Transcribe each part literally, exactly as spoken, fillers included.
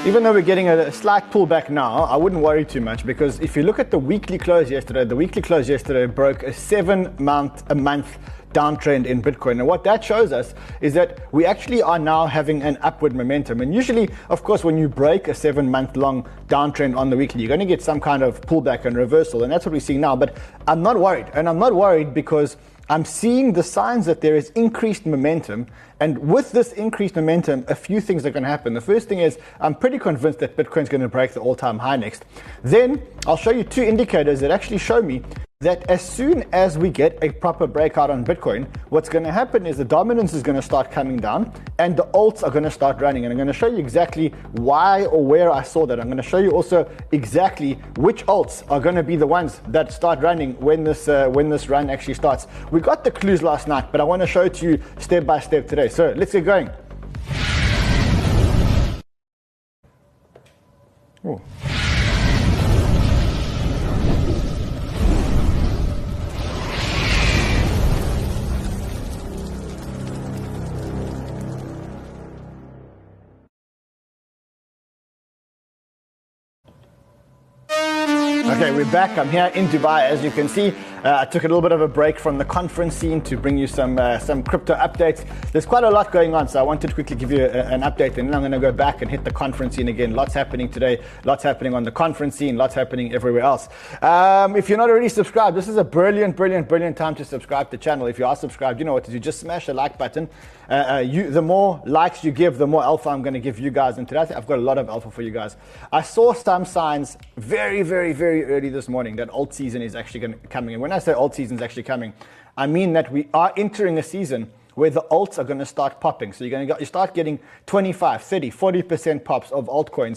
Even though we're getting a slight pullback now, I wouldn't worry too much, because if you look at the weekly close yesterday, the weekly close yesterday broke a seven month a month downtrend in Bitcoin. And what that shows us is that we actually are now having an upward momentum. And usually, of course, when you break a seven month long downtrend on the weekly, you're going to get some kind of pullback and reversal. And that's what we're seeing now. But I'm not worried. And I'm not worried because I'm seeing the signs that there is increased momentum. And with this increased momentum, a few things are going to happen. The first thing is I'm pretty convinced that Bitcoin's going to break the all-time high next. Then I'll show you two indicators that actually show me that as soon as we get a proper breakout on Bitcoin, what's going to happen is the dominance is going to start coming down and the alts are going to start running. And I'm going to show you exactly why or where I saw that. I'm going to show you also exactly which alts are going to be the ones that start running when this uh, when this run actually starts. We got the clues last night, but I want to show it to you step by step today. So let's get going. Ooh. Okay, we're back. I'm here in Dubai. As you can see, uh, I took a little bit of a break from the conference scene to bring you some uh, some crypto updates. There's quite a lot going on, so I wanted to quickly give you a, an update, and then I'm going to go back and hit the conference scene again. Lots happening today, lots happening on the conference scene, lots happening everywhere else. Um, if you're not already subscribed, this is a brilliant, brilliant, brilliant time to subscribe to the channel. If you are subscribed, you know what to do. Just smash the like button. Uh, uh, you, the more likes you give, the more alpha I'm going to give you guys. And today I've got a lot of alpha for you guys. I saw some signs very, very, very early this morning that alt season is actually going to coming. And when I say alt season is actually coming, I mean that we are entering a season where the alts are going to start popping. So you're going to go, you start getting twenty-five, thirty, forty percent pops of altcoins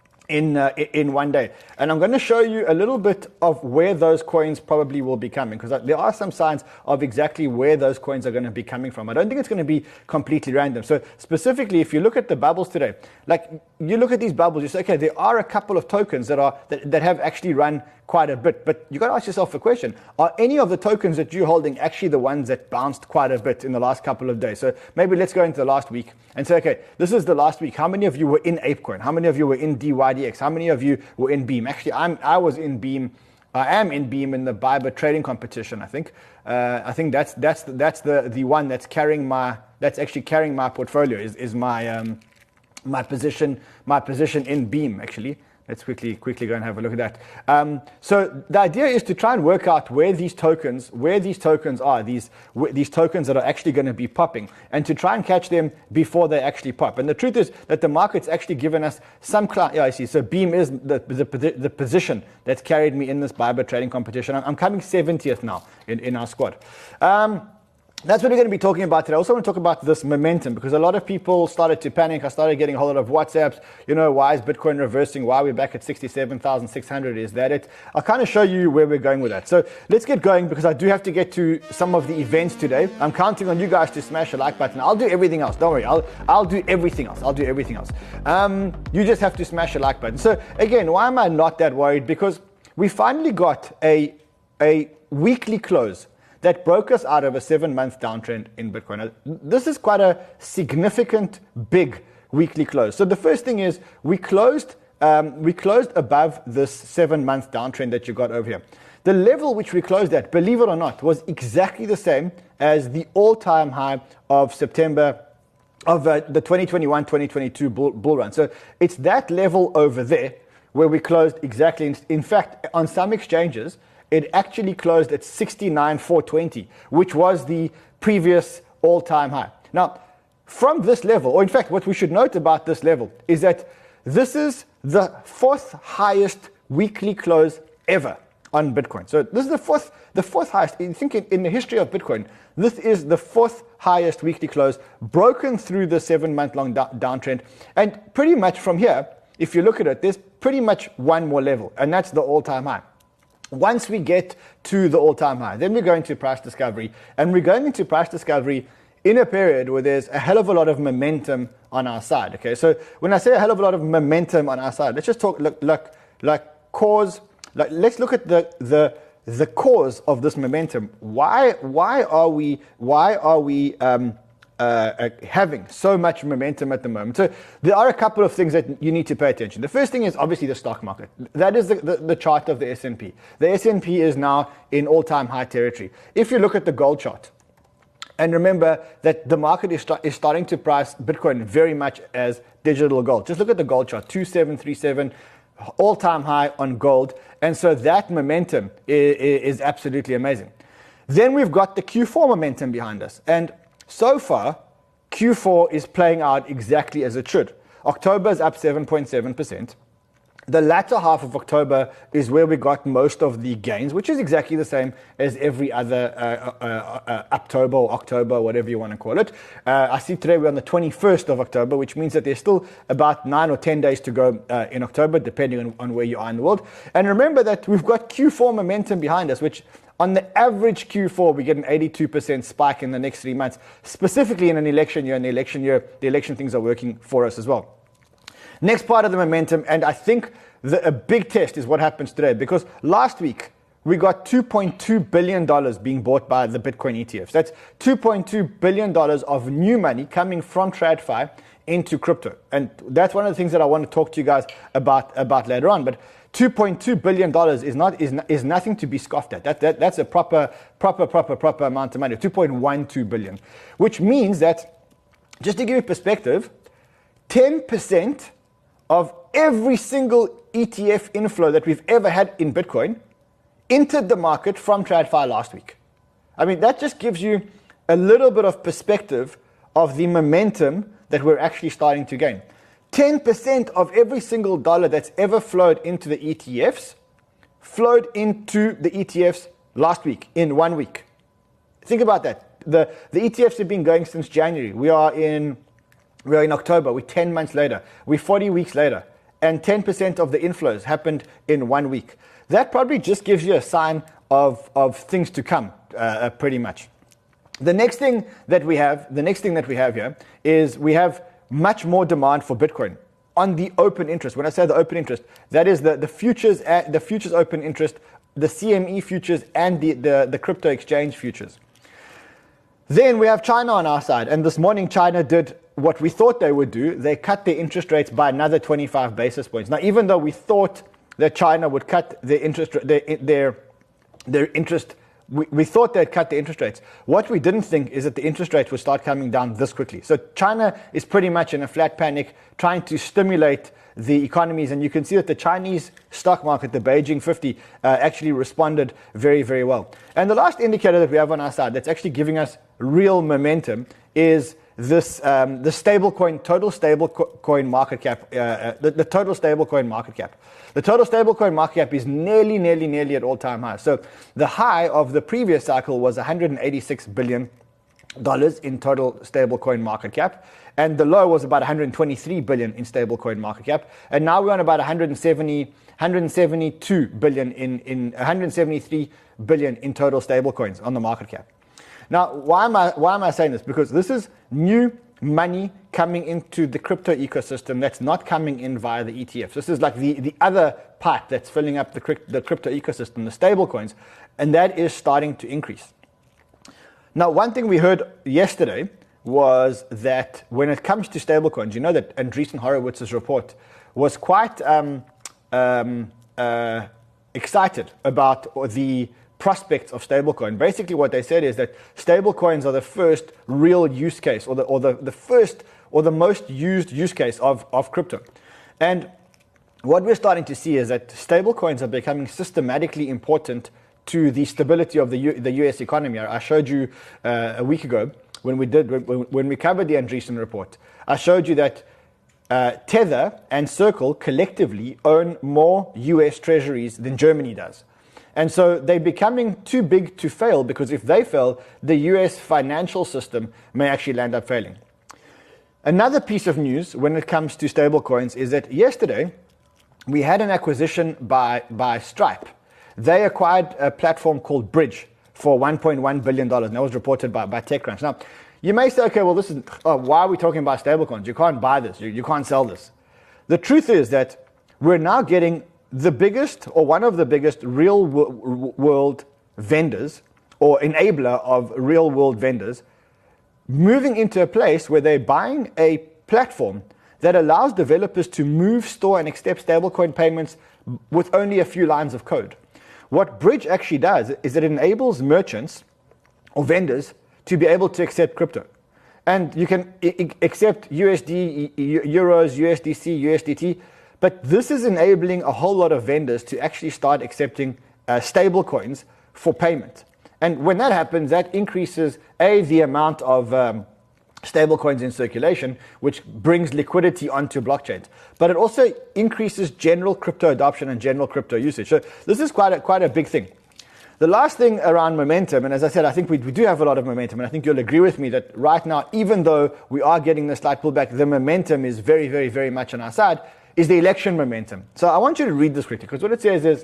in uh, in one day. And I'm going to show you a little bit of where those coins probably will be coming, because there are some signs of exactly where those coins are going to be coming from. I don't think it's going to be completely random. So specifically, if you look at the bubbles today, like you look at these bubbles, you say, okay, there are a couple of tokens that are that, that have actually run quite a bit, but you got to ask yourself a question. Are any of the tokens that you're holding actually the ones that bounced quite a bit in the last couple of days? So maybe let's go into the last week and say, okay, this is the last week. How many of you were in ApeCoin? How many of you were in D Y D X? How many of you were in Beam? Actually, I'm, I was in Beam. I am in Beam in the Bybit trading competition, I think. Uh, I think that's that's that's the, the one that's carrying my that's actually carrying my portfolio is, is my um, my position my position in Beam actually. Let's quickly quickly go and have a look at that. Um, so the idea is to try and work out where these tokens, where these tokens are, these wh- these tokens that are actually going to be popping, and to try and catch them before they actually pop. And the truth is that the market's actually given us some. Cl- yeah, I see. So Beam is the the, the position that's carried me in this Bybit trading competition. I'm, I'm coming seventieth now in, in our squad. Um, That's what we're going to be talking about today. I also want to talk about this momentum, because a lot of people started to panic. I started getting a whole lot of WhatsApps. You know, why is Bitcoin reversing? Why are we back at sixty-seven thousand six hundred? Is that it? I'll kind of show you where we're going with that. So let's get going, because I do have to get to some of the events today. I'm counting on you guys to smash the like button. I'll do everything else. Don't worry. I'll I'll do everything else. I'll do everything else. Um, you just have to smash the like button. So again, why am I not that worried? Because we finally got a a weekly close that broke us out of a seven-month downtrend in Bitcoin. Now, this is quite a significant, big weekly close. So the first thing is we closed, um, we closed above this seven-month downtrend that you got over here. The level which we closed at, believe it or not, was exactly the same as the all-time high of September of uh, the twenty twenty-one twenty twenty-two bull, bull run. So it's that level over there where we closed exactly. In, in fact, on some exchanges, it actually closed at sixty-nine four twenty, which was the previous all-time high. Now, from this level, or in fact, what we should note about this level is that this is the fourth highest weekly close ever on Bitcoin. So this is the fourth, the fourth highest. I think in, in the history of Bitcoin, this is the fourth highest weekly close, broken through the seven-month-long da- downtrend, and pretty much from here, if you look at it, there's pretty much one more level, and that's the all-time high. Once we get to the all-time high, then we're going to price discovery, and we're going into price discovery in a period where there's a hell of a lot of momentum on our side. Okay, so when I say a hell of a lot of momentum on our side, let's just talk look look like cause. Like let's look at the the the cause of this momentum. Why why are we why are we um, uh, having so much momentum at the moment. So there are a couple of things that you need to pay attention. The first thing is obviously the stock market. That is the, the, the chart of the S and P. The S and P is now in all-time high territory. If you look at the gold chart, and remember that the market is, start, is starting to price Bitcoin very much as digital gold. Just look at the gold chart, two seven three seven, all-time high on gold. And so that momentum is, is absolutely amazing. Then we've got the Q four momentum behind us. And so far, Q four is playing out exactly as it should. October is up seven point seven percent. The latter half of October is where we got most of the gains, which is exactly the same as every other uh, uh, uh, October or October, whatever you want to call it. Uh, I see today we're on the twenty-first of October, which means that there's still about nine or ten days to go uh, in October, depending on, on where you are in the world. And remember that we've got Q four momentum behind us, which on the average Q four, we get an eighty-two percent spike in the next three months, specifically in an election year. In the election year, the election things are working for us as well. Next part of the momentum, and I think the, a big test is what happens today, because last week we got two point two billion dollars being bought by the Bitcoin E T Fs. That's two point two billion dollars of new money coming from TradFi into crypto. And that's one of the things that I want to talk to you guys about, about later on. But two point two billion dollars is not is, is nothing to be scoffed at. That, that, that's a proper, proper, proper, proper amount of money, two point one two billion dollars, which means that, just to give you perspective, ten percent of every single E T F inflow that we've ever had in Bitcoin entered the market from TradFi last week. I mean, that just gives you a little bit of perspective of the momentum that we're actually starting to gain. ten percent of every single dollar that's ever flowed into the E T Fs flowed into the E T Fs last week, in one week. Think about that. The, the E T Fs have been going since January. We are in... We're in October, we're ten months later, we're forty weeks later, and ten percent of the inflows happened in one week. That probably just gives you a sign of, of things to come, uh, pretty much. The next thing that we have, the next thing that we have here is we have much more demand for Bitcoin on the open interest. When I say the open interest, that is the, the futures, uh, the futures open interest, the C M E futures, and the, the, the crypto exchange futures. Then we have China on our side, and this morning China did what we thought they would do. They cut their interest rates by another twenty-five basis points. Now, even though we thought that China would cut their interest, their their, their interest, we, we thought they'd cut the interest rates. What we didn't think is that the interest rates would start coming down this quickly. So China is pretty much in a flat panic, trying to stimulate the economies, and you can see that the Chinese stock market, the Beijing fifty, uh, actually responded very, very well. And the last indicator that we have on our side that's actually giving us real momentum is this um, the stablecoin, total stablecoin market cap, uh, uh, the, the total stablecoin market cap. The total stablecoin market cap is nearly, nearly, nearly at all-time high. So the high of the previous cycle was one hundred eighty-six billion dollars in total stablecoin market cap, and the low was about one hundred twenty-three billion dollars in stablecoin market cap, and now we're on about one hundred seventy, one hundred seventy-two billion in, in one hundred seventy-three billion in total stablecoins on the market cap. Now, why am I why am I saying this? Because this is new money coming into the crypto ecosystem that's not coming in via the E T Fs. This is like the, the other pipe that's filling up the, the crypto ecosystem, the stable coins, and that is starting to increase. Now, one thing we heard yesterday was that when it comes to stablecoins, you know that Andreessen Horowitz's report was quite um, um, uh, excited about the prospects of stablecoin. Basically, what they said is that stablecoins are the first real use case, or the or the, the first or the most used use case of, of crypto. And what we're starting to see is that stablecoins are becoming systematically important to the stability of the U, the U S economy. I showed you uh, a week ago when we did when, when we covered the Andreessen report. I showed you that uh, Tether and Circle collectively own more U S treasuries than Germany does. And so they're becoming too big to fail, because if they fail, the U S financial system may actually land up failing. Another piece of news when it comes to stablecoins is that yesterday we had an acquisition by, by Stripe. They acquired a platform called Bridge for one point one billion dollars, and that was reported by, by TechCrunch. Now, you may say, okay, well, this is oh, why are we talking about stablecoins? You can't buy this. You, you can't sell this. The truth is that we're now getting the biggest, or one of the biggest, real world vendors, or enabler of real world vendors, moving into a place where they're buying a platform that allows developers to move, store, and accept stablecoin payments with only a few lines of code. What Bridge actually does is it enables merchants or vendors to be able to accept crypto. And you can I- accept U S D, Euros, U S D C, U S D T, but this is enabling a whole lot of vendors to actually start accepting uh, stable coins for payment. And when that happens, that increases, A, the amount of um, stable coins in circulation, which brings liquidity onto blockchains. But it also increases general crypto adoption and general crypto usage. So this is quite a, quite a big thing. The last thing around momentum, and as I said, I think we, we do have a lot of momentum, and I think you'll agree with me that right now, even though we are getting the slight pullback, the momentum is very, very, very much on our side, is the election momentum. So I want you to read this quickly, because what it says is,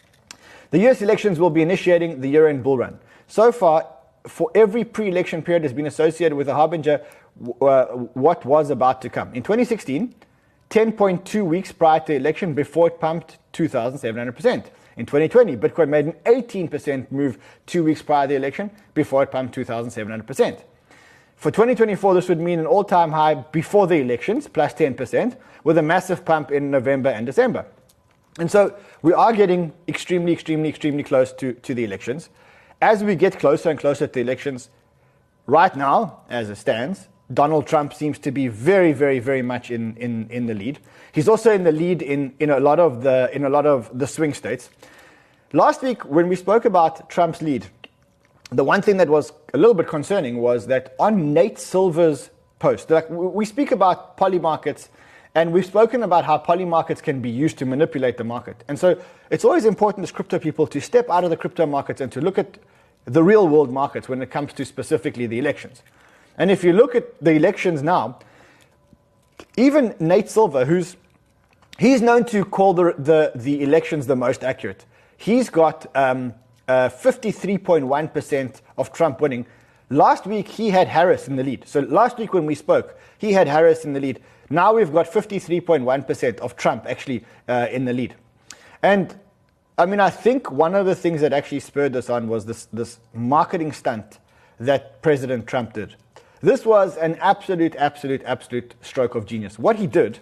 the U S elections will be initiating the year-end bull run. So far, for every pre-election period has been associated with a harbinger uh, what was about to come. In twenty sixteen, ten point two weeks prior to the election, before it pumped two thousand seven hundred percent. In twenty twenty, Bitcoin made an eighteen percent move two weeks prior to the election, before it pumped two thousand seven hundred percent. For twenty twenty-four, this would mean an all-time high before the elections, plus ten percent, with a massive pump in November and December. And so we are getting extremely, extremely, extremely close to, to the elections. As we get closer and closer to the elections, right now, as it stands, Donald Trump seems to be very, very, very much in, in, in the lead. He's also in the lead in, in a lot of the in a lot of the swing states. Last week, when we spoke about Trump's lead, the one thing that was a little bit concerning was that on Nate Silver's post, like we speak about poly markets, and we've spoken about how poly markets can be used to manipulate the market. And so it's always important as crypto people to step out of the crypto markets and to look at the real world markets when it comes to specifically the elections. And if you look at the elections now, even Nate Silver, who's he's known to call the the, the elections the most accurate. He's got um, uh, fifty-three point one percent of Trump winning. Last week, he had Harris in the lead. So last week when we spoke, he had Harris in the lead. Now we've got fifty-three point one percent of Trump actually uh, in the lead. And I mean, I think one of the things that actually spurred this on was this, this marketing stunt that President Trump did. This was an absolute, absolute, absolute stroke of genius. What he did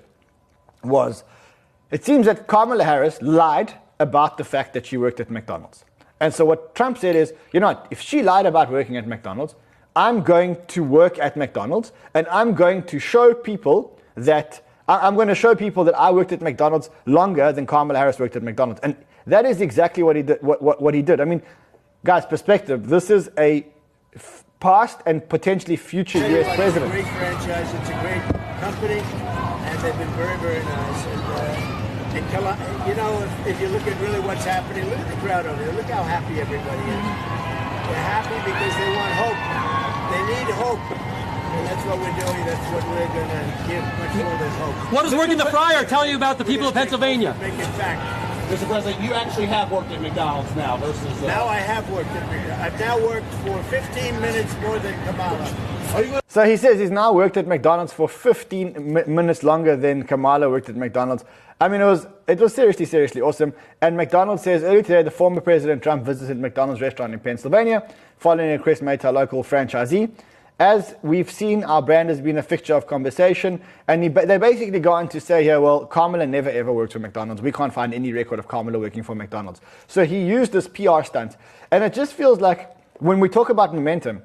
was, it seems that Kamala Harris lied about the fact that she worked at McDonald's. And so what Trump said is, you know what, if she lied about working at McDonald's, I'm going to work at McDonald's, and I'm going to show people that, I'm going to show people that I worked at McDonald's longer than Kamala Harris worked at McDonald's. And that is exactly what he did. What, what, what he did. I mean, guys, perspective, this is a f- past and potentially future U S president. It's a great franchise. It's a great company, and they've been very, very nice. And, uh, and Kala, you know, if, if you look at really what's happening, look at the crowd over there. Look how happy everybody is. They're happy because they want hope. They need hope. And that's what we're doing. That's what we're going to give much more than hope. What does working the fryer tell you about the people of Pennsylvania? Make it fact. Mister President, you actually have worked at McDonald's now versus... Uh, now I have worked at McDonald's. I've now worked for fifteen minutes more than Kamala. So he says he's now worked at McDonald's for fifteen mi- minutes longer than Kamala worked at McDonald's. I mean, it was it was seriously, seriously awesome. And McDonald's says earlier today, the former President Trump visited McDonald's restaurant in Pennsylvania, following a request made to a local franchisee. As we've seen, our brand has been a fixture of conversation, and he, they basically go on to say here, well, Kamala never ever worked for McDonald's. We can't find any record of Kamala working for McDonald's. So he used this P R stunt, and it just feels like when we talk about momentum,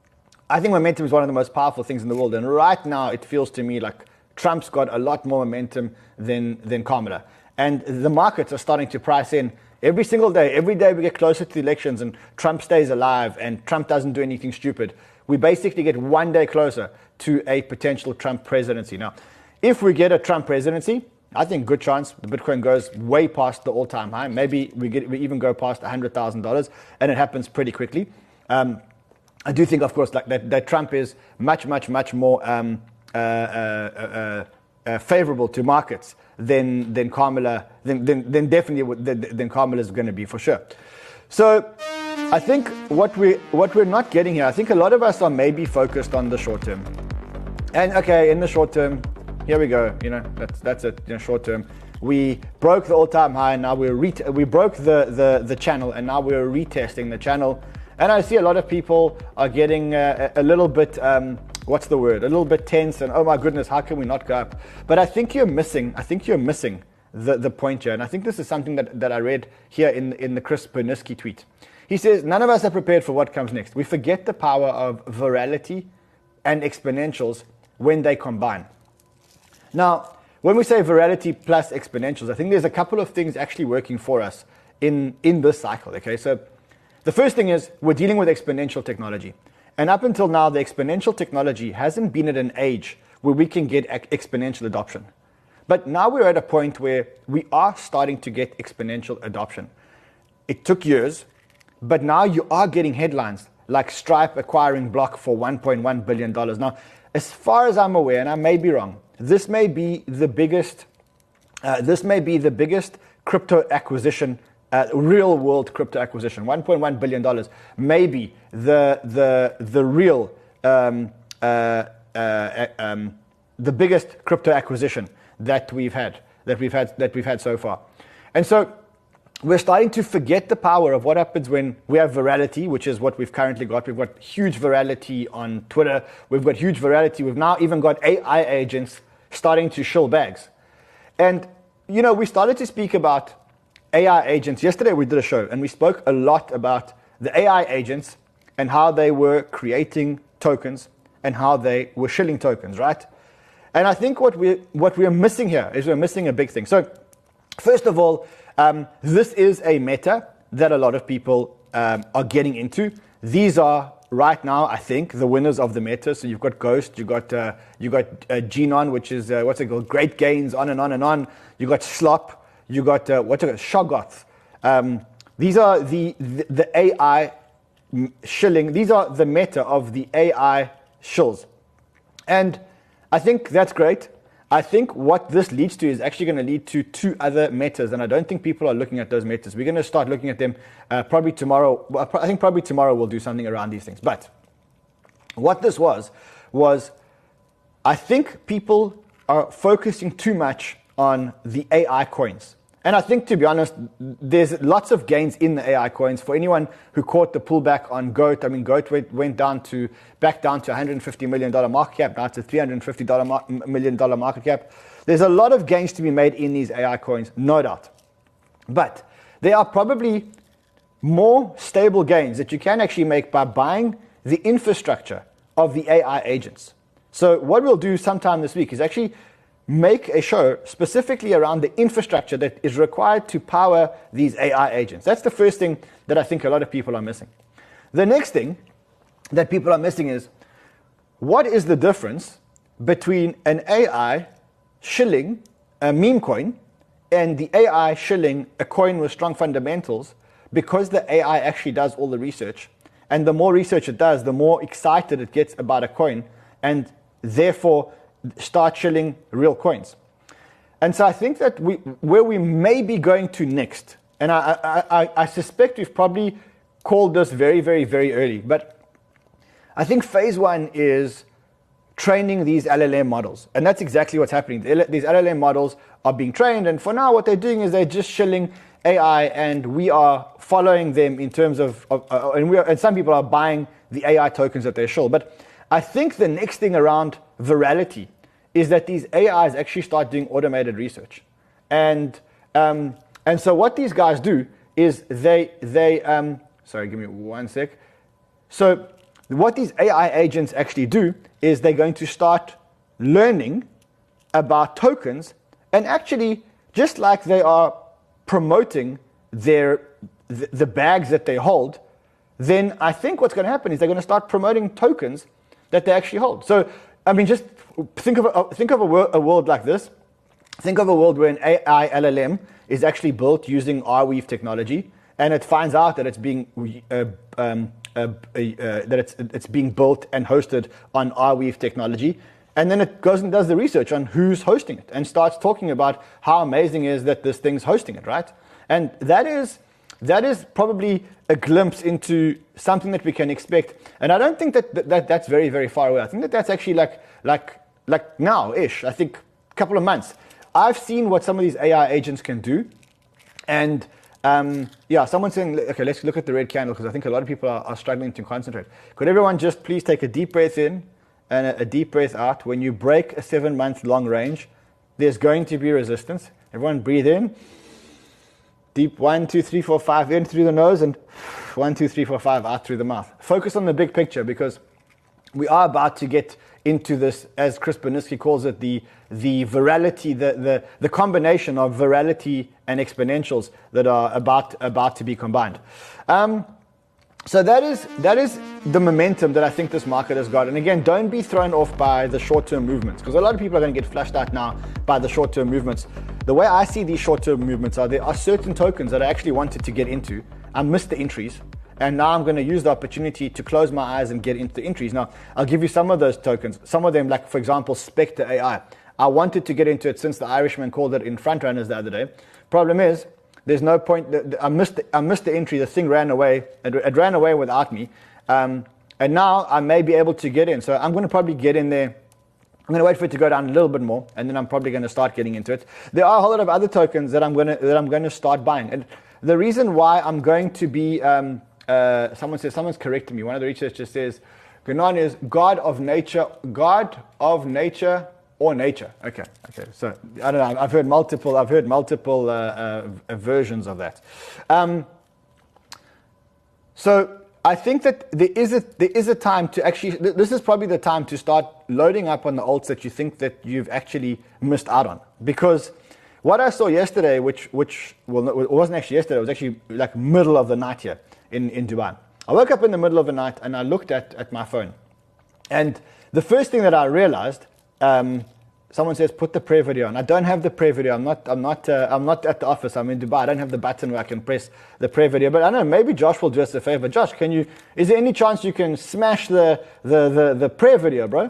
I think momentum is one of the most powerful things in the world, and right now it feels to me like Trump's got a lot more momentum than, than Kamala. And the markets are starting to price in every single day. Every day we get closer to the elections and Trump stays alive and Trump doesn't do anything stupid. We basically get one day closer to a potential Trump presidency. Now, if we get a Trump presidency, I think good chance the Bitcoin goes way past the all-time high. Maybe we get we even go past one hundred thousand dollars, and it happens pretty quickly. Um, I do think, of course, like that, that Trump is much, much, much more um, uh, uh, uh, uh, favorable to markets than than Kamala, than, than, than definitely than, than Kamala is going to be for sure. So I think what we what we're not getting here, I think a lot of us are maybe focused on the short term. And okay, in the short term, here we go. You know, that's that's it. You know, short term, we broke the all-time high, and now we're re- we broke the, the the channel, and now we're retesting the channel. And I see a lot of people are getting uh, a little bit um, what's the word? A little bit tense and, oh my goodness, how can we not go up? But I think you're missing, I think you're missing the, the point here. And I think this is something that, that I read here in, in the Chris Berniski tweet. He says, none of us are prepared for what comes next. We forget the power of virality and exponentials when they combine. Now, when we say virality plus exponentials, I think there's a couple of things actually working for us in, in this cycle, okay? So the first thing is we're dealing with exponential technology. And up until now, the exponential technology hasn't been at an age where we can get exponential adoption. But now we're at a point where we are starting to get exponential adoption. It took years, but now you are getting headlines like Stripe acquiring Block for one point one billion dollars. Now, as far as I'm aware, and I may be wrong, this may be the biggest, uh, this may be the biggest crypto acquisition, uh, real world crypto acquisition. one point one billion dollars, maybe the the the real, um, uh, uh, um, the biggest crypto acquisition that we've had, that we've had, that we've had so far, and so. We're starting to forget the power of what happens when we have virality, which is what we've currently got. We've got huge virality on Twitter. We've got huge virality. We've now even got A I agents starting to shill bags. And, you know, we started to speak about A I agents. Yesterday we did a show, and we spoke a lot about the A I agents and how they were creating tokens and how they were shilling tokens, right? And I think what we what we're missing here is we're missing a big thing. So, first of all, Um, this is a meta that a lot of people um, are getting into. These are right now, I think, the winners of the meta. So you've got Ghost, you got uh, you got uh, Genon, which is uh, what's it called? Great Gains, on and on and on. You got Slop, you got uh, what's it called? Shoggoth. Um, these are the, the the A I shilling. These are the meta of the A I shills, and I think that's great. I think what this leads to is actually going to lead to two other metas, and I don't think people are looking at those metas. We're going to start looking at them uh, probably tomorrow. I think probably tomorrow we'll do something around these things. But what this was, was I think people are focusing too much on the A I coins. And I think, to be honest, there's lots of gains in the A I coins. For anyone who caught the pullback on GOAT, I mean, GOAT went, went down to back down to one hundred fifty million dollars market cap, now to three hundred fifty million dollars market cap. There's a lot of gains to be made in these A I coins, no doubt. But there are probably more stable gains that you can actually make by buying the infrastructure of the A I agents. So what we'll do sometime this week is actually make a show specifically around the infrastructure that is required to power these A I agents. That's the first thing that I think a lot of people are missing. The next thing that people are missing is, what is the difference between an A I shilling a meme coin and the A I shilling a coin with strong fundamentals, because the A I actually does all the research, and the more research it does, the more excited it gets about a coin, and therefore start shilling real coins. And so I think that we, where we may be going to next, and I, I, I, I suspect we've probably called this very, very, very early, but I think phase one is training these L L M models. And that's exactly what's happening. These L L M models are being trained, and for now what they're doing is they're just shilling A I, and we are following them in terms of, of uh, and, we are, and some people are buying the A I tokens that they shill. But I think the next thing around virality is that these A Is actually start doing automated research. And um, and so what these guys do is they, they um, sorry, give me one sec. So what these A I agents actually do is they're going to start learning about tokens, and actually, just like they are promoting their the, the bags that they hold, then I think what's going to happen is they're going to start promoting tokens that they actually hold. So, I mean, just think of a, think of a, wor- a world like this. Think of a world where an A I L L M is actually built using Arweave technology, and it finds out that it's being uh, um, uh, uh, that it's it's being built and hosted on Arweave technology, and then it goes and does the research on who's hosting it and starts talking about how amazing it is that this thing's hosting it, right? And that is that is probably a glimpse into something that we can expect. And I don't think that, that, that that's very, very far away. I think that that's actually like like like now-ish. I think a couple of months. I've seen what some of these A I agents can do. And um, yeah, someone's saying, okay, let's look at the red candle, because I think a lot of people are, are struggling to concentrate. Could everyone just please take a deep breath in and a, a deep breath out. When you break a seven-month long range, there's going to be resistance. Everyone breathe in. Deep one, two, three, four, five, in through the nose, and one, two, three, four, five, out through the mouth. Focus on the big picture, because we are about to get into this, as Chris Bernitzky calls it, the the virality, the, the, the combination of virality and exponentials that are about about to be combined. Um, so that is that is the momentum that I think this market has got. And again, don't be thrown off by the short-term movements, because a lot of people are going to get flushed out now by the short-term movements. The way I see these short-term movements are, there are certain tokens that I actually wanted to get into. I missed the entries. And now I'm going to use the opportunity to close my eyes and get into the entries. Now, I'll give you some of those tokens. Some of them, like, for example, Spectre A I. I wanted to get into it since the Irishman called it in Frontrunners the other day. Problem is, there's no point. I missed the, I missed the entry. The thing ran away. It, it ran away without me. Um, and now I may be able to get in. So I'm going to probably get in there. I'm going to wait for it to go down a little bit more, and then I'm probably going to start getting into it. There are a whole lot of other tokens that I'm going to that I'm going to start buying. And the reason why I'm going to be um, Uh, someone says, someone's correcting me. One of the researchers says, Gnan is God of nature, God of nature or nature. Okay, okay. So I don't know. I've heard multiple. I've heard multiple uh, uh, versions of that. Um, so I think that there is a there is a time to actually. This is probably the time to start loading up on the alts that you think that you've actually missed out on, because what I saw yesterday, which which well, it wasn't actually yesterday. It was actually like middle of the night here in, in Dubai. I woke up in the middle of the night and I looked at, at my phone. And the first thing that I realized, um, someone says, put the prayer video on. I don't have the prayer video. I'm not I'm not uh, I'm not at the office. I'm in Dubai. I don't have the button where I can press the prayer video. But I don't know, maybe Josh will do us a favor. Josh, can you is there any chance you can smash the the the, the prayer video, bro?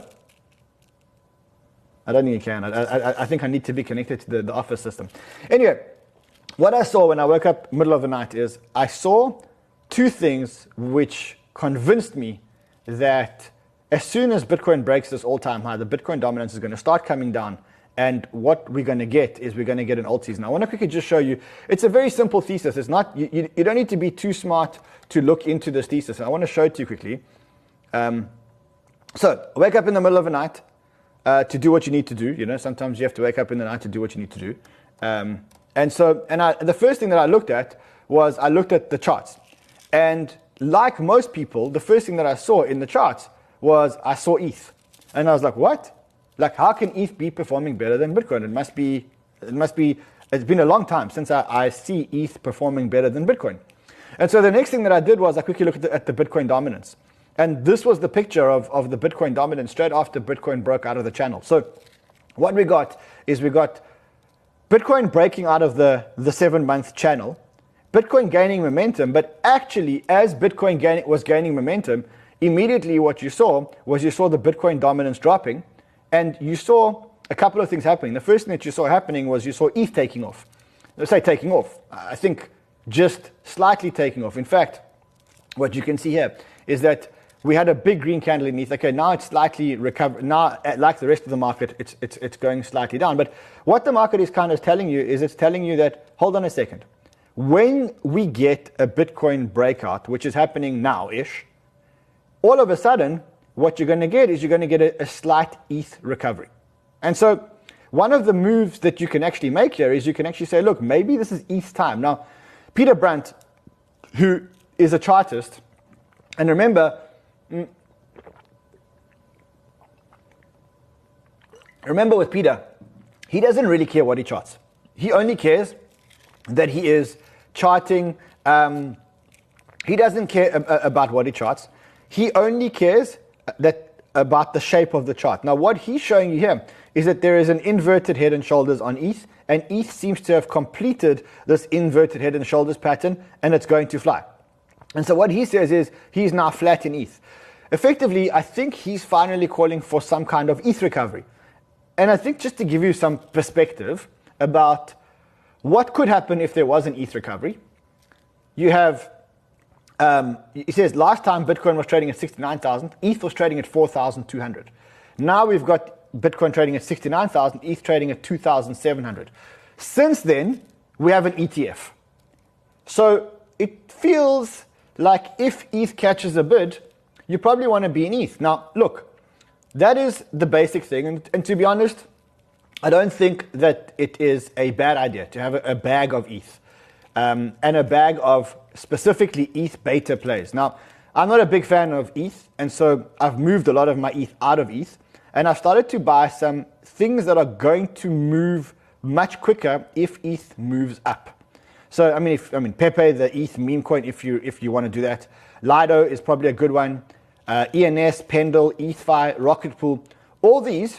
I don't think you can. I, I, I think I need to be connected to the, the office system. Anyway, what I saw when I woke up middle of the night is I saw two things which convinced me that as soon as Bitcoin breaks this all-time high, the Bitcoin dominance is going to start coming down, and what we're going to get is we're going to get an alt season. I want to quickly just show you. It's a very simple thesis. It's not. You, you, you don't need to be too smart to look into this thesis. I want to show it to you quickly. Um, so wake up in the middle of the night uh, to do what you need to do. You know, sometimes you have to wake up in the night to do what you need to do. Um, and so, and I, the first thing that I looked at was I looked at the charts. And like most people, the first thing that I saw in the charts was I saw E T H. And I was like, what? Like, how can E T H be performing better than Bitcoin? It must be, it must be, it's been a long time since I, I see E T H performing better than Bitcoin. And so the next thing that I did was I quickly looked at the, at the Bitcoin dominance. And this was the picture of, of the Bitcoin dominance straight after Bitcoin broke out of the channel. So what we got is we got Bitcoin breaking out of the, the seven-month channel, Bitcoin gaining momentum, but actually as Bitcoin gain, was gaining momentum, immediately what you saw was you saw the Bitcoin dominance dropping, and you saw a couple of things happening. The first thing that you saw happening was you saw E T H taking off. Let's say taking off. I think just slightly taking off. In fact, what you can see here is that we had a big green candle in E T H. Okay, now it's slightly recovered. Now, like the rest of the market, it's it's it's going slightly down. But what the market is kind of telling you is it's telling you that, hold on a second. When we get a Bitcoin breakout, which is happening now-ish, all of a sudden, what you're going to get is you're going to get a, a slight E T H recovery. And so one of the moves that you can actually make here is you can actually say, look, maybe this is E T H time. Now, Peter Brandt, who is a chartist, and remember, remember with Peter, he doesn't really care what he charts. He only cares that he is charting. Um, he doesn't care ab- about what he charts. He only cares that about the shape of the chart. Now, what he's showing you here is that there is an inverted head and shoulders on E T H, and E T H seems to have completed this inverted head and shoulders pattern, and it's going to fly. And so what he says is he's now flat in E T H. Effectively, I think he's finally calling for some kind of E T H recovery. And I think just to give you some perspective about what could happen if there was an E T H recovery, you have, um, he says last time Bitcoin was trading at sixty-nine thousand, E T H was trading at four thousand two hundred. Now we've got Bitcoin trading at sixty-nine thousand, E T H trading at two thousand seven hundred. Since then, we have an E T F. So it feels like if E T H catches a bid, you probably want to be in E T H. Now, look, that is the basic thing. And, and to be honest, I don't think that it is a bad idea to have a, a bag of E T H um, and a bag of specifically E T H beta plays. Now, I'm not a big fan of E T H, and so I've moved a lot of my E T H out of E T H, and I've started to buy some things that are going to move much quicker if E T H moves up. So, I mean, if, I mean, Pepe, the E T H meme coin, if you if you want to do that. Lido is probably a good one. Uh, E N S, Pendle, E T H F I, Rocket Pool, all these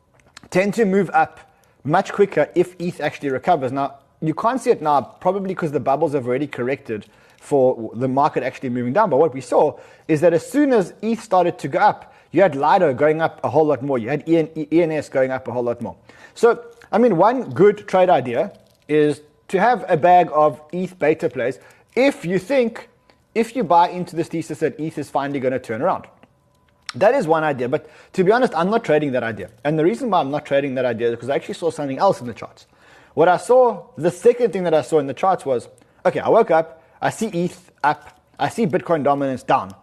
tend to move up much quicker if E T H actually recovers. Now, you can't see it now, probably because the bubbles have already corrected for the market actually moving down. But what we saw is that as soon as E T H started to go up, you had Lido going up a whole lot more. You had E N S going up a whole lot more. So, I mean, one good trade idea is to have a bag of E T H beta plays if you think, if you buy into this thesis that E T H is finally going to turn around. That is one idea, but to be honest, I'm not trading that idea. And the reason why I'm not trading that idea is because I actually saw something else in the charts. What I saw, the second thing that I saw in the charts was, okay, I woke up, I see E T H up, I see Bitcoin dominance down.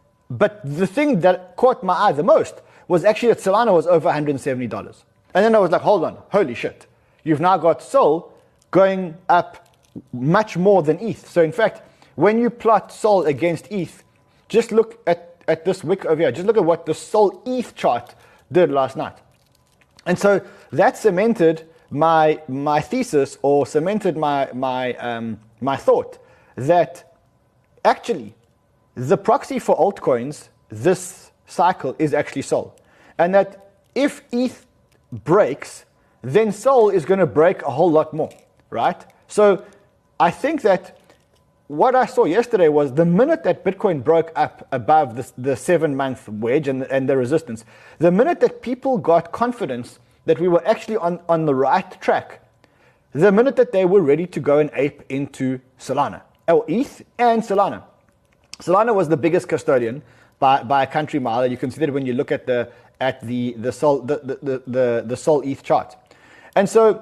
But the thing that caught my eye the most was actually that Solana was over one hundred seventy dollars. And then I was like, hold on, holy shit. You've now got Sol going up much more than E T H. So in fact, when you plot Sol against E T H, just look at, at this wick over here. Just look at what the Sol E T H chart did last night. And so that cemented my my thesis, or cemented my my um, my thought that actually the proxy for altcoins this cycle is actually Sol. And that if E T H breaks, then Sol is going to break a whole lot more, right? So I think that what I saw yesterday was the minute that Bitcoin broke up above the, the seven-month wedge and, and the resistance, the minute that people got confidence that we were actually on, on the right track, the minute that they were ready to go and ape into Solana, or E T H and Solana. Solana was the biggest custodian by, by a country mile. You can see that when you look at the at the the Sol the the the, the Sol E T H chart. And so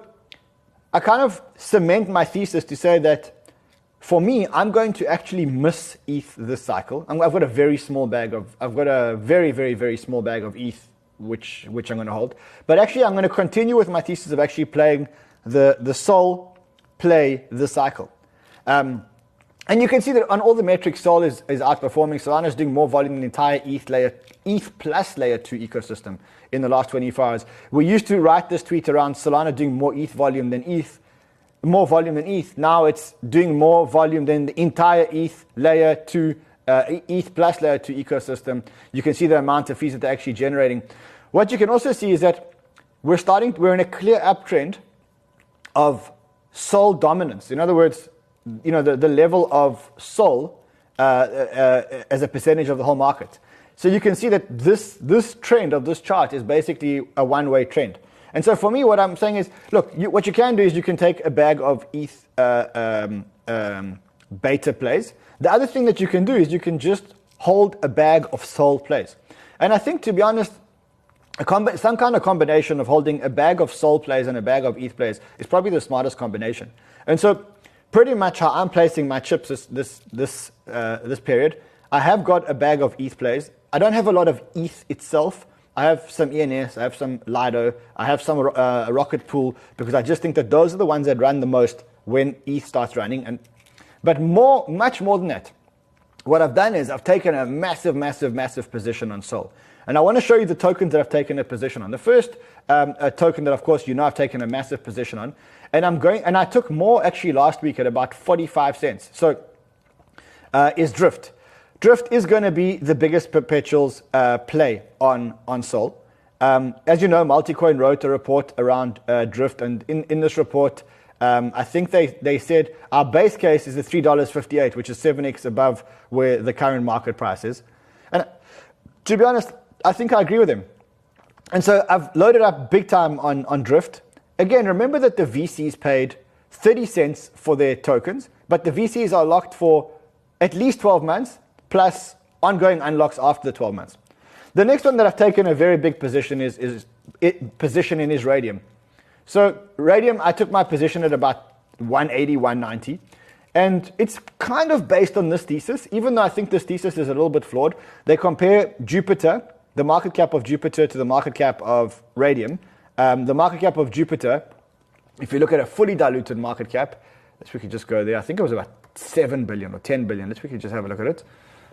I kind of cement my thesis to say that for me, I'm going to actually miss E T H this cycle. I'm, I've got a very small bag of, I've got a very, very, very small bag of E T H, which which I'm going to hold. But actually, I'm going to continue with my thesis of actually playing the, the Sol play the cycle. Um, and you can see that on all the metrics, Sol is, is outperforming. Solana is doing more volume than the entire E T H layer, E T H plus layer two ecosystem in the last twenty-four hours. We used to write this tweet around Solana doing more E T H volume than E T H. More volume than E T H. Now it's doing more volume than the entire E T H layer two, uh, E T H plus layer two ecosystem. You can see the amount of fees that they're actually generating. What you can also see is that we're starting, we're in a clear uptrend of Sol dominance. In other words, you know, the, the level of Sol uh, uh, as a percentage of the whole market. So you can see that this this trend of this chart is basically a one-way trend. And so for me, what I'm saying is, look, you, what you can do is you can take a bag of E T H uh, um, um, beta plays. The other thing that you can do is you can just hold a bag of Sol plays. And I think, to be honest, a comb- some kind of combination of holding a bag of Sol plays and a bag of E T H plays is probably the smartest combination. And so pretty much how I'm placing my chips this this this, uh, this period, I have got a bag of E T H plays. I don't have a lot of E T H itself. I have some E N S, I have some Lido, I have some uh, Rocket Pool, because I just think that those are the ones that run the most when E T H starts running. And but more, much more than that, what I've done is I've taken a massive, massive, massive position on Sol. And I want to show you the tokens that I've taken a position on. The first um, a token that, of course, you know I've taken a massive position on, and I'm going, and I took more actually last week at about forty-five cents. So uh, is Drift. Drift is going to be the biggest perpetuals uh, play on, on Sol. Um, as you know, Multicoin wrote a report around uh, Drift, and in, in this report, um, I think they, they said our base case is the three dollars and fifty-eight cents, which is seven x above where the current market price is. And to be honest, I think I agree with him. And so I've loaded up big time on, on Drift. Again, remember that the V Cs paid thirty cents for their tokens, but the V Cs are locked for at least twelve months, plus ongoing unlocks after the twelve months. The next one that I've taken a very big position is, is it, position in is Raydium. So Raydium, I took my position at about one eighty, one ninety. And it's kind of based on this thesis, even though I think this thesis is a little bit flawed. They compare Jupiter, the market cap of Jupiter to the market cap of Radium. Um, the market cap of Jupiter, if you look at a fully diluted market cap, let's quickly just go there. I think it was about seven billion or ten billion. Let's quickly just have a look at it.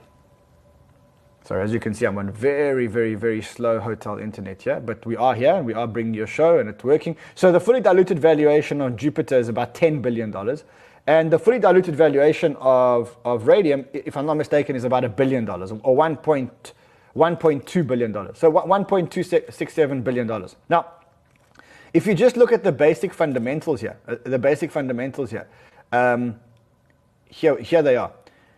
So as you can see, I'm on very, very, very slow hotel internet here, but we are here and we are bringing you a show and it's working. So the fully diluted valuation on Jupiter is about ten billion dollars. And the fully diluted valuation of, of Radium, if I'm not mistaken, is about a billion dollars or one point two billion dollars. So one point two six seven billion dollars. Now, if you just look at the basic fundamentals here, uh, the basic fundamentals here, um, here, here they are.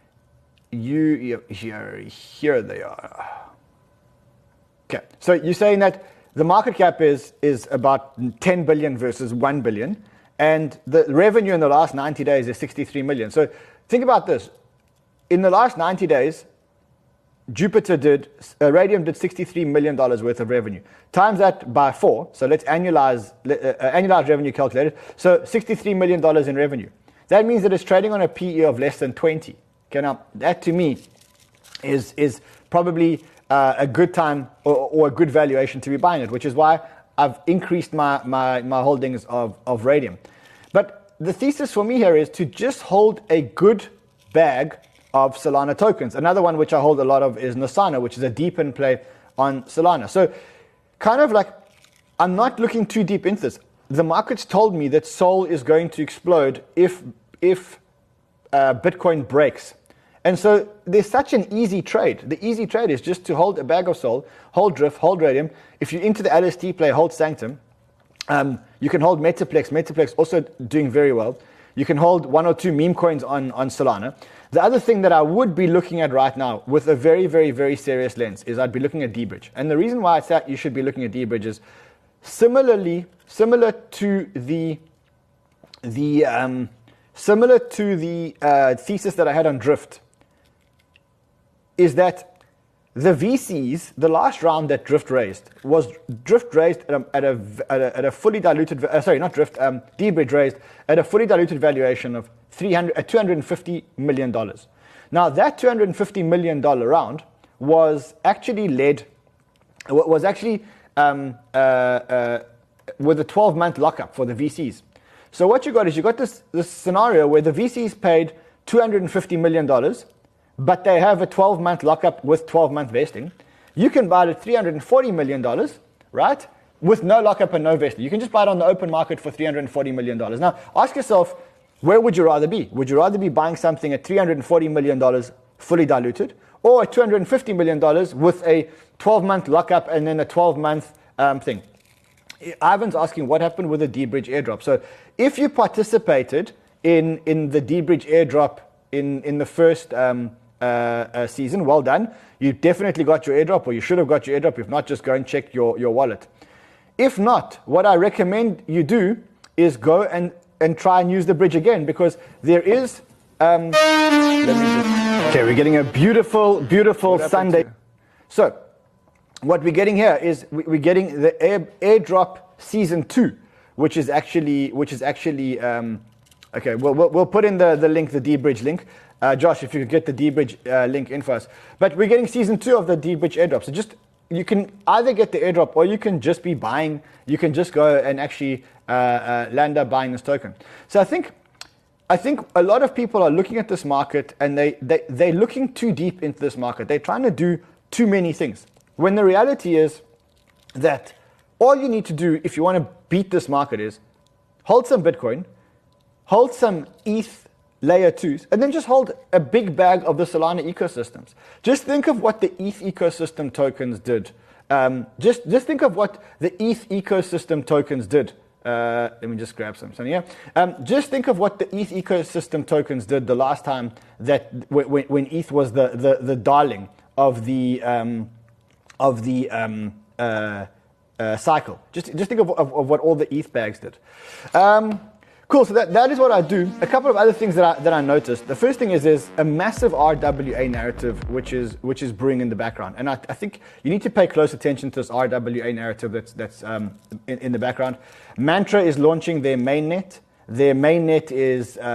You here, here they are. Okay, so you're saying that the market cap is is about ten billion versus one billion, and the revenue in the last ninety days is sixty-three million. So think about this: in the last ninety days, Jupiter did uh, Radium did sixty-three million dollars worth of revenue. Times that by four, so let's annualize uh, annualized revenue calculated. So sixty-three million dollars in revenue. That means that it's trading on a P E of less than twenty. Okay, now that to me is is probably uh, a good time or, or a good valuation to be buying it, which is why I've increased my my, my holdings of, of Radium. But the thesis for me here is to just hold a good bag of Solana tokens. Another one which I hold a lot of is Nosana, which is a deep in play on Solana. So kind of like I'm not looking too deep into this. The market's told me that Sol is going to explode if if Uh, Bitcoin breaks. And so there's such an easy trade. The easy trade is just to hold a bag of Sol, hold Drift, hold Radium. If you're into the L S D play, hold Sanctum. Um, you can hold Metaplex. Metaplex also doing very well. You can hold one or two meme coins on, on Solana. The other thing that I would be looking at right now with a very, very, very serious lens is I'd be looking at D-Bridge. And the reason why I said you should be looking at D-Bridge is similarly, similar to the, the, um, Similar to the uh, thesis that I had on Drift, is that the V Cs, the last round that Drift raised, was Drift raised at a, at a, at a, at a fully diluted, uh, sorry, not Drift, um, D-Bridge raised at a fully diluted valuation of three hundred, uh, two hundred fifty million dollars. Now, that two hundred fifty million dollars round was actually led, was actually um, uh, uh, with a twelve-month lockup for the V Cs. So what you got is you got this, this scenario where the V Cs paid two hundred fifty million dollars, but they have a twelve-month lockup with twelve-month vesting. You can buy it at three hundred forty million dollars, right, with no lockup and no vesting. You can just buy it on the open market for three hundred forty million dollars. Now, ask yourself, where would you rather be? Would you rather be buying something at three hundred forty million dollars fully diluted, or at two hundred fifty million dollars with a twelve-month lockup and then a twelve-month um, thing? Ivan's asking what happened with the D-Bridge airdrop. So if you participated in, in the D-Bridge airdrop in, in the first um, uh, uh, season, well done. You definitely got your airdrop, or you should have got your airdrop. If not, just go and check your, your wallet. If not, what I recommend you do is go and, and try and use the bridge again, because there is... Um, let me just, okay, we're getting a beautiful, beautiful Sunday. So... what we're getting here is we're getting the air, airdrop season two, which is actually which is actually um, okay. We'll, we'll we'll put in the the link, the D-Bridge link. Uh, Josh, if you could get the D-Bridge uh, link in for us. But we're getting season two of the D-Bridge airdrop. So just you can either get the airdrop or you can just be buying. You can just go and actually uh, uh, land up buying this token. So I think. I think a lot of people are looking at this market and they, they, they're looking too deep into this market. They're trying to do too many things. When the reality is that all you need to do if you want to beat this market is hold some Bitcoin, hold some E T H layer twos, and then just hold a big bag of the Solana ecosystems. Just think of what the E T H ecosystem tokens did. Um, just, just think of what the E T H ecosystem tokens did. Uh, let me just grab some, something here. Um, just think of what the E T H ecosystem tokens did the last time that when, when E T H was the, the, the darling of the... Um, of the um, uh, uh, cycle. Just just think of, of, of what all the E T H bags did. Um, cool, so that, that is what I do. A couple of other things that I, that I noticed. The first thing is there's a massive R W A narrative which is which is brewing in the background. And I, I think you need to pay close attention to this R W A narrative that's, that's um, in, in the background. Mantra is launching their mainnet. Their mainnet is um,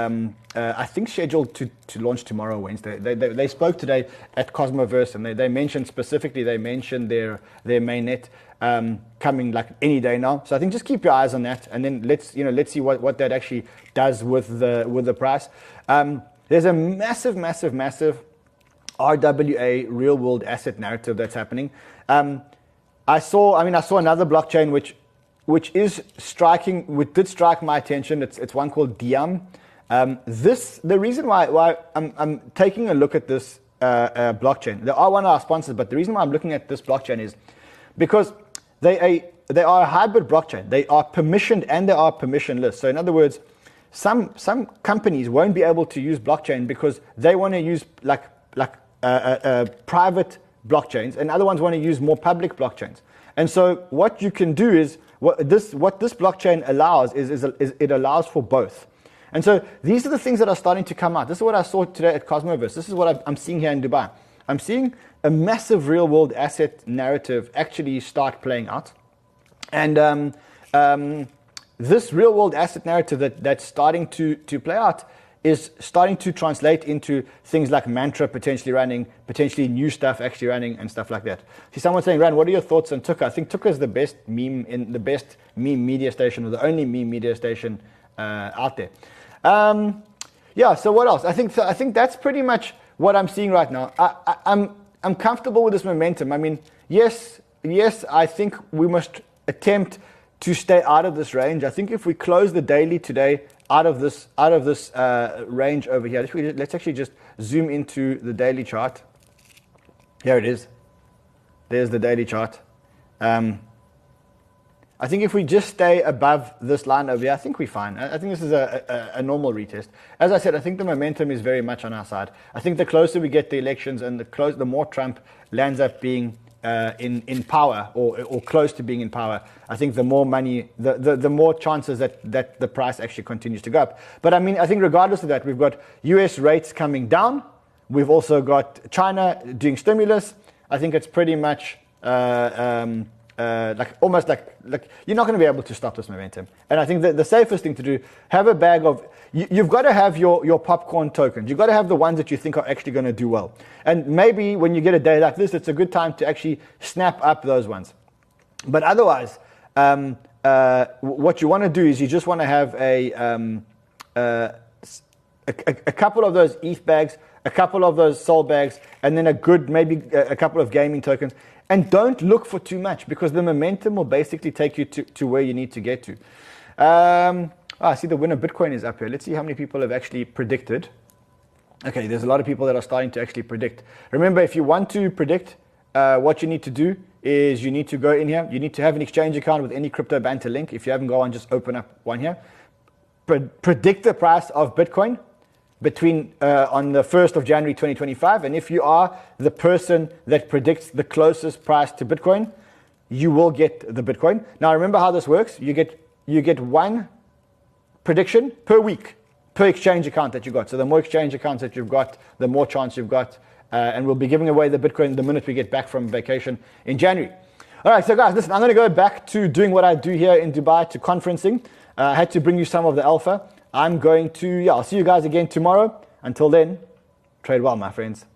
uh, I think, scheduled to, to launch tomorrow, Wednesday. They, they, they spoke today at Cosmoverse, and they, they mentioned specifically, they mentioned their their mainnet um, coming like any day now. So I think just keep your eyes on that, and then let's you know let's see what, what that actually does with the with the price. Um, there's a massive, massive, massive R W A real world asset narrative that's happening. Um, I saw, I mean, I saw another blockchain which which is striking, which did strike my attention. It's it's one called Diem. Um, this the reason why why I'm I'm taking a look at this uh, uh, blockchain. They are one of our sponsors, but the reason why I'm looking at this blockchain is because they a they are a hybrid blockchain. They are permissioned and they are permissionless. So in other words, some some companies won't be able to use blockchain because they want to use like like uh, uh, uh, private blockchains, and other ones want to use more public blockchains. And so what you can do is what this what this blockchain allows is, is, is it allows for both. And so these are the things that are starting to come out. This is what I saw today at Cosmoverse. This is what I'm seeing here in Dubai. I'm seeing a massive real-world asset narrative actually start playing out. And um, um, this real-world asset narrative that, that's starting to, to play out is starting to translate into things like Mantra potentially running, potentially new stuff actually running, and stuff like that. See someone saying, Ran, what are your thoughts on Tuka? I think Tuka is the best meme in the best meme media station, or the only meme media station uh, out there. Um, yeah. So what else? I think I think that's pretty much what I'm seeing right now. I, I, I'm I'm comfortable with this momentum. I mean, yes, yes. I think we must attempt to stay out of this range. I think if we close the daily today out of this out of this uh, range over here, let's, let's actually just zoom into the daily chart. Here it is. There's the daily chart. Um, I think if we just stay above this line over here, I think we're fine. I think this is a, a, a normal retest. As I said, I think the momentum is very much on our side. I think the closer we get to elections and the close, the more Trump lands up being uh, in, in power or, or close to being in power, I think the more money, the, the, the more chances that, that the price actually continues to go up. But I mean, I think regardless of that, we've got U S rates coming down. We've also got China doing stimulus. I think it's pretty much uh, um, Uh, like almost like like you're not going to be able to stop this momentum. And I think that the safest thing to do, have a bag of, you, you've got to have your, your popcorn tokens. You've got to have the ones that you think are actually going to do well. And maybe when you get a day like this, it's a good time to actually snap up those ones. But otherwise, um, uh, what you want to do is you just want to have a, um, uh, a, a, a couple of those E T H bags, a couple of those Sol bags, and then a good, maybe a couple of gaming tokens. And don't look for too much, because the momentum will basically take you to, to where you need to get to. Um, oh, I see the winner Bitcoin is up here. Let's see how many people have actually predicted. Okay, there's a lot of people that are starting to actually predict. Remember, if you want to predict, uh, what you need to do is you need to go in here. You need to have an exchange account with any crypto banter link. If you haven't got one, just open up one here. Pre- predict the price of Bitcoin between uh, on the first of January twenty twenty-five, and if you are the person that predicts the closest price to Bitcoin, you will get the Bitcoin. Now remember how this works. You get you get one prediction per week, per exchange account that you got. So the more exchange accounts that you've got, the more chance you've got, uh, and we'll be giving away the Bitcoin the minute we get back from vacation in January. All right, so guys, listen, I'm going to go back to doing what I do here in Dubai, to conferencing. Uh, I had to bring you some of the alpha. I'm going to, yeah, I'll see you guys again tomorrow. Until then, trade well, my friends.